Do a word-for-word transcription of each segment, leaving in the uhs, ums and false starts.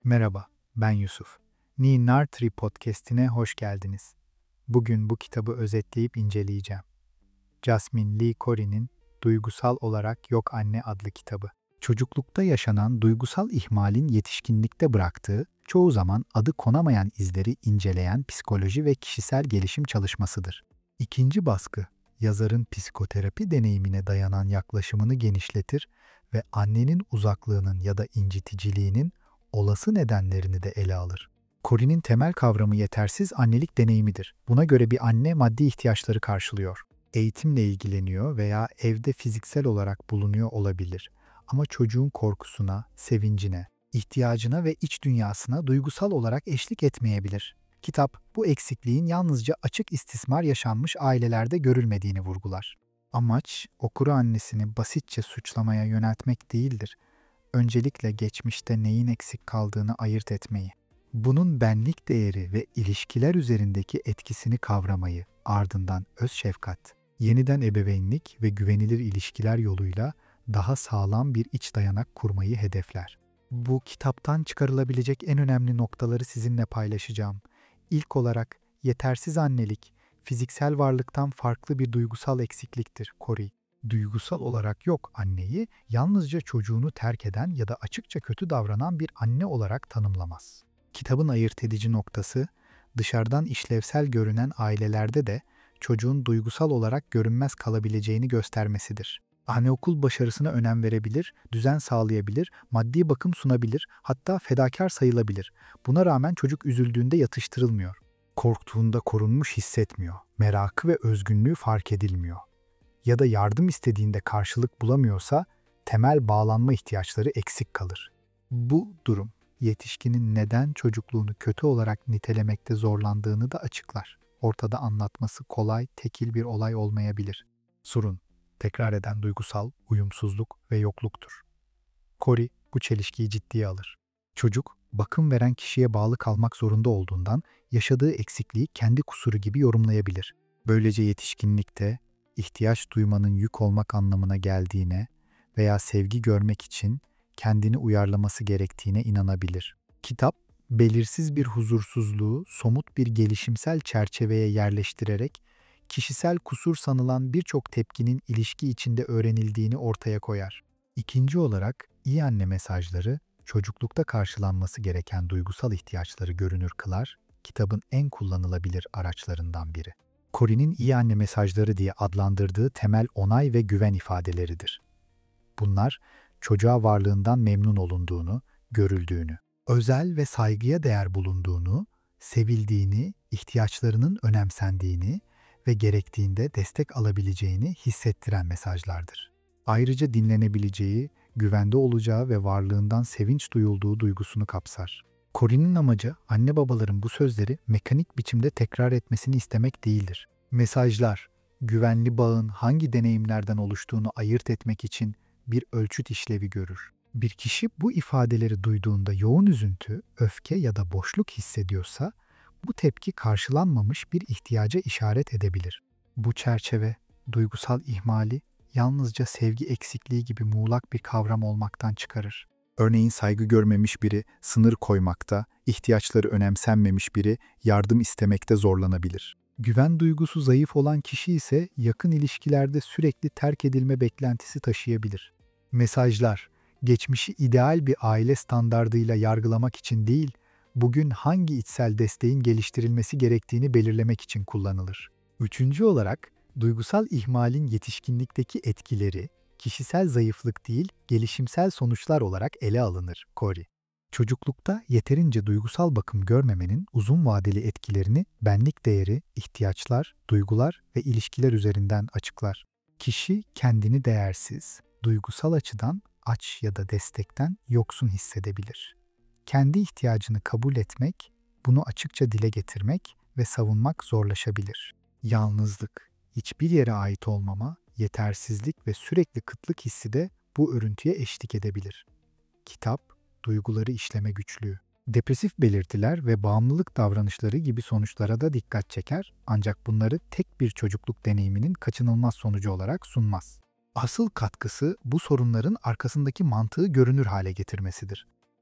Merhaba, ben Yusuf. Ni Nartri podcast'ine hoş geldiniz. Bugün bu kitabı özetleyip inceleyeceğim. Jasmine Lee Corey'nin Duygusal Olarak Yok Anne adlı kitabı. Çocuklukta yaşanan duygusal ihmalin yetişkinlikte bıraktığı, çoğu zaman adı konamayan izleri inceleyen psikoloji ve kişisel gelişim çalışmasıdır. İkinci baskı, yazarın psikoterapi deneyimine dayanan yaklaşımını genişletir ve annenin uzaklığının ya da inciticiliğinin olası nedenlerini de ele alır. Corey'nin temel kavramı yetersiz annelik deneyimidir. Buna göre bir anne maddi ihtiyaçları karşılıyor, eğitimle ilgileniyor veya evde fiziksel olarak bulunuyor olabilir. Ama çocuğun korkusuna, sevincine, ihtiyacına ve iç dünyasına duygusal olarak eşlik etmeyebilir. Kitap, bu eksikliğin yalnızca açık istismar yaşanmış ailelerde görülmediğini vurgular. Amaç, okuru annesini basitçe suçlamaya yöneltmek değildir. Öncelikle geçmişte neyin eksik kaldığını ayırt etmeyi, bunun benlik değeri ve ilişkiler üzerindeki etkisini kavramayı, ardından öz şefkat, yeniden ebeveynlik ve güvenilir ilişkiler yoluyla daha sağlam bir iç dayanak kurmayı hedefler. Bu kitaptan çıkarılabilecek en önemli noktaları sizinle paylaşacağım. İlk olarak yetersiz annelik, fiziksel varlıktan farklı bir duygusal eksikliktir, Corey. Duygusal olarak yok anneyi yalnızca çocuğunu terk eden ya da açıkça kötü davranan bir anne olarak tanımlamaz. Kitabın ayırt edici noktası, dışarıdan işlevsel görünen ailelerde de çocuğun duygusal olarak görünmez kalabileceğini göstermesidir. Anaokul başarısına önem verebilir, düzen sağlayabilir, maddi bakım sunabilir, hatta fedakar sayılabilir. Buna rağmen çocuk üzüldüğünde yatıştırılmıyor. Korktuğunda korunmuş hissetmiyor. Merakı ve özgünlüğü fark edilmiyor. Ya da yardım istediğinde karşılık bulamıyorsa temel bağlanma ihtiyaçları eksik kalır. Bu durum yetişkinin neden çocukluğunu kötü olarak nitelemekte zorlandığını da açıklar. Ortada anlatması kolay, tekil bir olay olmayabilir. Sorun, tekrar eden duygusal uyumsuzluk ve yokluktur. Corey bu çelişkiyi ciddiye alır. Çocuk, bakım veren kişiye bağlı kalmak zorunda olduğundan yaşadığı eksikliği kendi kusuru gibi yorumlayabilir. Böylece yetişkinlikte ihtiyaç duymanın yük olmak anlamına geldiğine veya sevgi görmek için kendini uyarlaması gerektiğine inanabilir. Kitap, belirsiz bir huzursuzluğu somut bir gelişimsel çerçeveye yerleştirerek kişisel kusur sanılan birçok tepkinin ilişki içinde öğrenildiğini ortaya koyar. İkinci olarak, iyi anne mesajları, çocuklukta karşılanması gereken duygusal ihtiyaçları görünür kılar, kitabın en kullanılabilir araçlarından biri. Corey'nin iyi anne mesajları diye adlandırdığı temel onay ve güven ifadeleridir. Bunlar, çocuğa varlığından memnun olunduğunu, görüldüğünü, özel ve saygıya değer bulunduğunu, sevildiğini, ihtiyaçlarının önemsendiğini ve gerektiğinde destek alabileceğini hissettiren mesajlardır. Ayrıca dinlenebileceği, güvende olacağı ve varlığından sevinç duyulduğu duygusunu kapsar. Corey'nin amacı anne babaların bu sözleri mekanik biçimde tekrar etmesini istemek değildir. Mesajlar, güvenli bağın hangi deneyimlerden oluştuğunu ayırt etmek için bir ölçüt işlevi görür. Bir kişi bu ifadeleri duyduğunda yoğun üzüntü, öfke ya da boşluk hissediyorsa, bu tepki karşılanmamış bir ihtiyaca işaret edebilir. Bu çerçeve, duygusal ihmali yalnızca sevgi eksikliği gibi muğlak bir kavram olmaktan çıkarır. Örneğin saygı görmemiş biri sınır koymakta, ihtiyaçları önemsenmemiş biri yardım istemekte zorlanabilir. Güven duygusu zayıf olan kişi ise yakın ilişkilerde sürekli terk edilme beklentisi taşıyabilir. Mesajlar, geçmişi ideal bir aile standardıyla yargılamak için değil, bugün hangi içsel desteğin geliştirilmesi gerektiğini belirlemek için kullanılır. Üçüncü olarak, duygusal ihmalin yetişkinlikteki etkileri, kişisel zayıflık değil, gelişimsel sonuçlar olarak ele alınır, Corey. Çocuklukta yeterince duygusal bakım görmemenin uzun vadeli etkilerini benlik değeri, ihtiyaçlar, duygular ve ilişkiler üzerinden açıklar. Kişi kendini değersiz, duygusal açıdan aç ya da destekten yoksun hissedebilir. Kendi ihtiyacını kabul etmek, bunu açıkça dile getirmek ve savunmak zorlaşabilir. Yalnızlık, hiçbir yere ait olmama, yetersizlik ve sürekli kıtlık hissi de bu örüntüye eşlik edebilir. Kitap, duyguları işleme güçlüğü, depresif belirtiler ve bağımlılık davranışları gibi sonuçlara da dikkat çeker, ancak bunları tek bir çocukluk deneyiminin kaçınılmaz sonucu olarak sunmaz. Asıl katkısı bu sorunların arkasındaki mantığı görünür hale getirmesidir.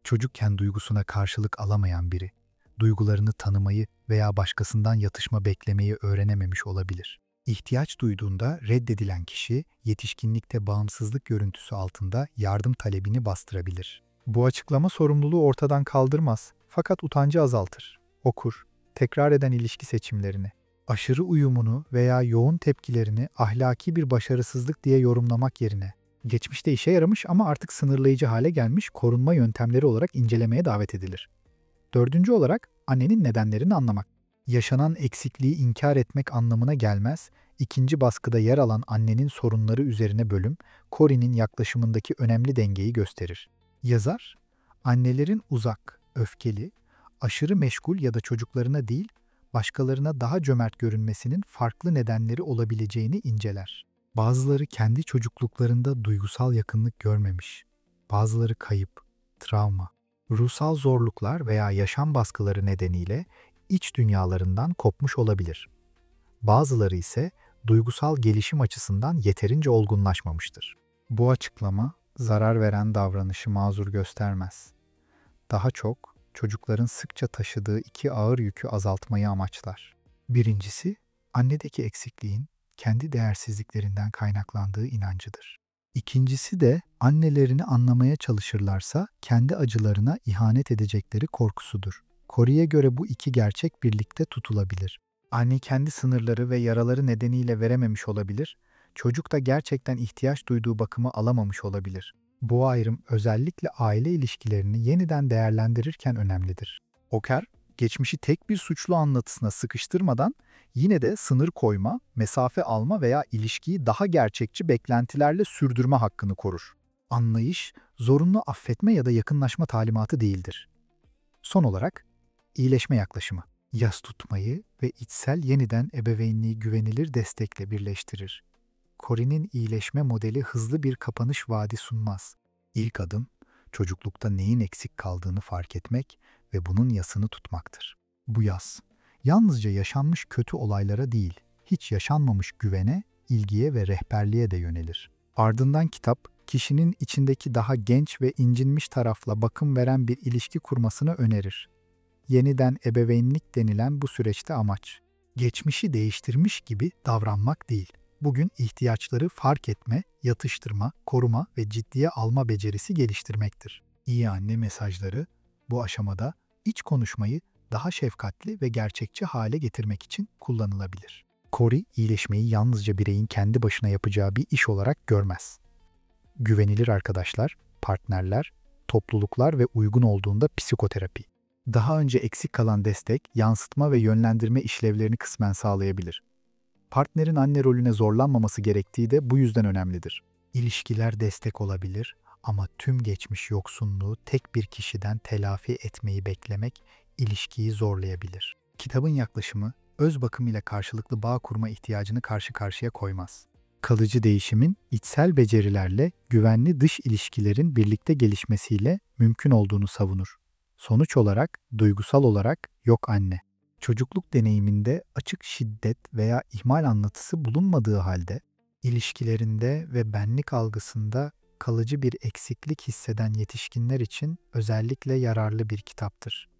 Çocukken duygusuna karşılık alamayan biri, duygularını tanımayı veya başkasından yatışma beklemeyi öğrenememiş olabilir. İhtiyaç duyduğunda reddedilen kişi, yetişkinlikte bağımsızlık görüntüsü altında yardım talebini bastırabilir. Bu açıklama sorumluluğu ortadan kaldırmaz, fakat utancı azaltır. Okur, tekrar eden ilişki seçimlerini, aşırı uyumunu veya yoğun tepkilerini ahlaki bir başarısızlık diye yorumlamak yerine, geçmişte işe yaramış ama artık sınırlayıcı hale gelmiş korunma yöntemleri olarak incelemeye davet edilir. Dördüncü olarak annenin nedenlerini anlamak. Yaşanan eksikliği inkar etmek anlamına gelmez, ikinci baskıda yer alan annenin sorunları üzerine bölüm, Corey'nin yaklaşımındaki önemli dengeyi gösterir. Yazar, annelerin uzak, öfkeli, aşırı meşgul ya da çocuklarına değil, başkalarına daha cömert görünmesinin farklı nedenleri olabileceğini inceler. Bazıları kendi çocukluklarında duygusal yakınlık görmemiş, bazıları kayıp, travma, ruhsal zorluklar veya yaşam baskıları nedeniyle iç dünyalarından kopmuş olabilir. Bazıları ise duygusal gelişim açısından yeterince olgunlaşmamıştır. Bu açıklama zarar veren davranışı mazur göstermez. Daha çok çocukların sıkça taşıdığı iki ağır yükü azaltmayı amaçlar. Birincisi, annedeki eksikliğin kendi değersizliklerinden kaynaklandığı inancıdır. İkincisi de annelerini anlamaya çalışırlarsa kendi acılarına ihanet edecekleri korkusudur. Corey'e göre bu iki gerçek birlikte tutulabilir. Anne kendi sınırları ve yaraları nedeniyle verememiş olabilir, çocuk da gerçekten ihtiyaç duyduğu bakımı alamamış olabilir. Bu ayrım özellikle aile ilişkilerini yeniden değerlendirirken önemlidir. Oker, geçmişi tek bir suçlu anlatısına sıkıştırmadan yine de sınır koyma, mesafe alma veya ilişkiyi daha gerçekçi beklentilerle sürdürme hakkını korur. Anlayış, zorunlu affetme ya da yakınlaşma talimatı değildir. Son olarak, iyileşme yaklaşımı. Yas tutmayı ve içsel yeniden ebeveynliği güvenilir destekle birleştirir. Corey'nin iyileşme modeli hızlı bir kapanış vaadi sunmaz. İlk adım, çocuklukta neyin eksik kaldığını fark etmek ve bunun yasını tutmaktır. Bu yas, yalnızca yaşanmış kötü olaylara değil, hiç yaşanmamış güvene, ilgiye ve rehberliğe de yönelir. Ardından kitap, kişinin içindeki daha genç ve incinmiş tarafla bakım veren bir ilişki kurmasını önerir. Yeniden ebeveynlik denilen bu süreçte amaç, geçmişi değiştirmiş gibi davranmak değil, bugün ihtiyaçları fark etme, yatıştırma, koruma ve ciddiye alma becerisi geliştirmektir. İyi anne mesajları bu aşamada iç konuşmayı daha şefkatli ve gerçekçi hale getirmek için kullanılabilir. Corey, iyileşmeyi yalnızca bireyin kendi başına yapacağı bir iş olarak görmez. Güvenilir arkadaşlar, partnerler, topluluklar ve uygun olduğunda psikoterapi, daha önce eksik kalan destek, yansıtma ve yönlendirme işlevlerini kısmen sağlayabilir. Partnerin anne rolüne zorlanmaması gerektiği de bu yüzden önemlidir. İlişkiler destek olabilir ama tüm geçmiş yoksunluğu tek bir kişiden telafi etmeyi beklemek ilişkiyi zorlayabilir. Kitabın yaklaşımı, öz bakım ile karşılıklı bağ kurma ihtiyacını karşı karşıya koymaz. Kalıcı değişimin içsel becerilerle güvenli dış ilişkilerin birlikte gelişmesiyle mümkün olduğunu savunur. Sonuç olarak, duygusal olarak yok anne. Çocukluk deneyiminde açık şiddet veya ihmal anlatısı bulunmadığı halde, ilişkilerinde ve benlik algısında kalıcı bir eksiklik hisseden yetişkinler için özellikle yararlı bir kitaptır.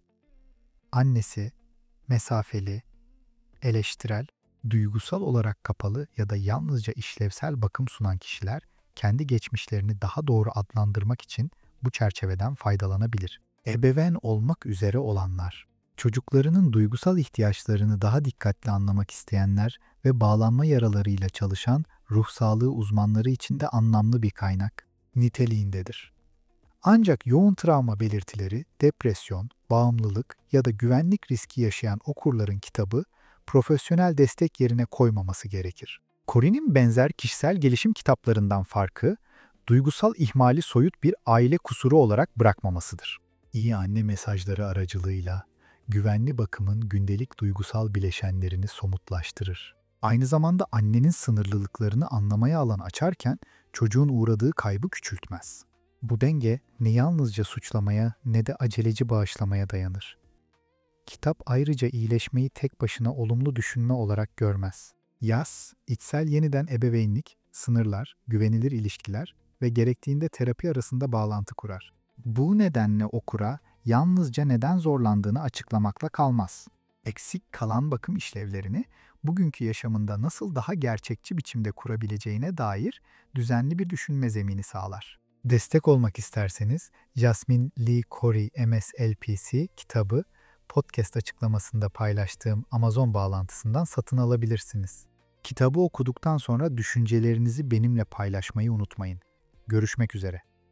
Annesi, mesafeli, eleştirel, duygusal olarak kapalı ya da yalnızca işlevsel bakım sunan kişiler, kendi geçmişlerini daha doğru adlandırmak için bu çerçeveden faydalanabilir. Ebeveyn olmak üzere olanlar, çocuklarının duygusal ihtiyaçlarını daha dikkatli anlamak isteyenler ve bağlanma yaralarıyla çalışan ruh sağlığı uzmanları için de anlamlı bir kaynak niteliğindedir. Ancak yoğun travma belirtileri, depresyon, bağımlılık ya da güvenlik riski yaşayan okurların kitabı profesyonel destek yerine koymaması gerekir. Corey'nin benzer kişisel gelişim kitaplarından farkı, duygusal ihmali soyut bir aile kusuru olarak bırakmamasıdır. İyi anne mesajları aracılığıyla güvenli bakımın gündelik duygusal bileşenlerini somutlaştırır. Aynı zamanda annenin sınırlılıklarını anlamaya alan açarken çocuğun uğradığı kaybı küçültmez. Bu denge ne yalnızca suçlamaya ne de aceleci bağışlamaya dayanır. Kitap ayrıca iyileşmeyi tek başına olumlu düşünme olarak görmez. Yas, içsel yeniden ebeveynlik, sınırlar, güvenilir ilişkiler ve gerektiğinde terapi arasında bağlantı kurar. Bu nedenle okura yalnızca neden zorlandığını açıklamakla kalmaz. Eksik kalan bakım işlevlerini bugünkü yaşamında nasıl daha gerçekçi biçimde kurabileceğine dair düzenli bir düşünme zemini sağlar. Destek olmak isterseniz Jasmine Lee Corey M S L P C kitabı podcast açıklamasında paylaştığım Amazon bağlantısından satın alabilirsiniz. Kitabı okuduktan sonra düşüncelerinizi benimle paylaşmayı unutmayın. Görüşmek üzere.